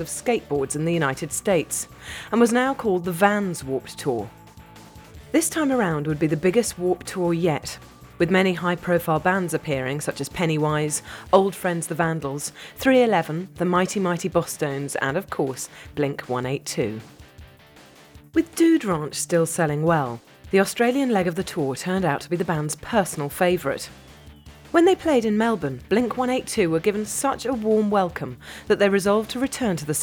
of skateboards in the United States, and was now called the Vans Warped Tour. This time around would be the biggest Warped Tour yet, with many high-profile bands appearing such as Pennywise, Old Friends the Vandals, 311, the Mighty Mighty Bosstones and, of course, Blink-182. With Dude Ranch still selling well, the Australian leg of the tour turned out to be the band's personal favourite. When they played in Melbourne, Blink-182 were given such a warm welcome that they resolved to return to the